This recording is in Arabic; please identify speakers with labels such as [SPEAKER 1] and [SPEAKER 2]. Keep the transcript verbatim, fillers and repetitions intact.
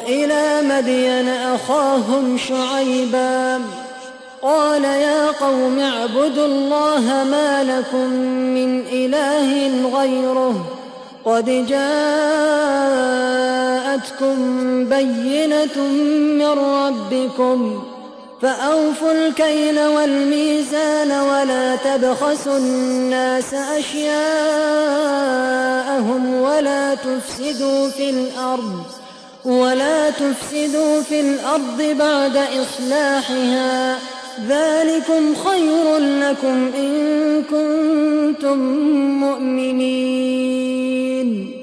[SPEAKER 1] وإلى مدين أخاهم شعيبا قال يا قوم اعبدوا الله ما لكم من إله غيره قد جاءتكم بينة من ربكم فأوفوا الكيل والميزان ولا تبخسوا الناس أشياءهم ولا تفسدوا في الأرض ولا تفسدوا في الأرض بعد إصلاحها ذلكم خير لكم إن كنتم مؤمنين.